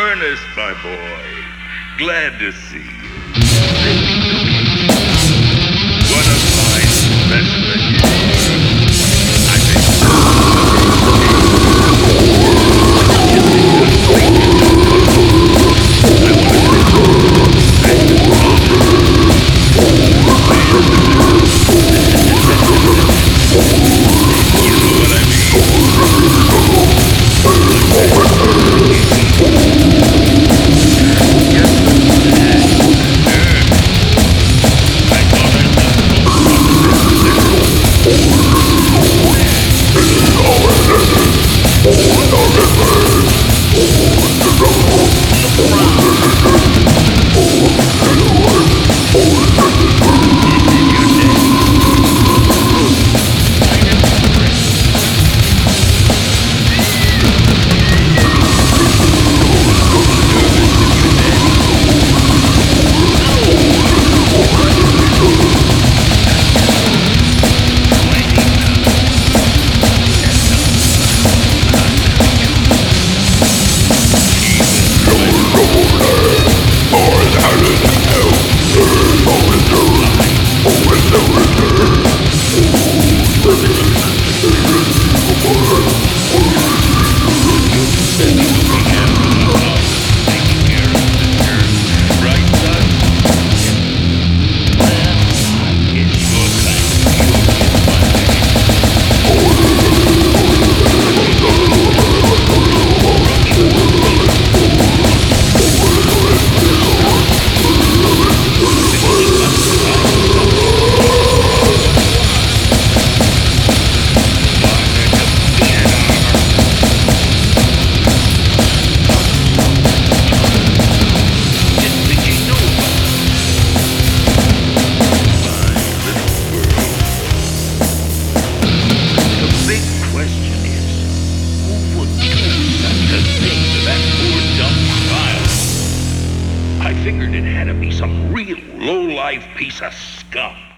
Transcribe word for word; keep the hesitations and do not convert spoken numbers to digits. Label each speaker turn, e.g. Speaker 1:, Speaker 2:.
Speaker 1: Ernest, my boy. Glad to see you. What a fine specimen you are. I figured it had to be some real low-life piece of scum.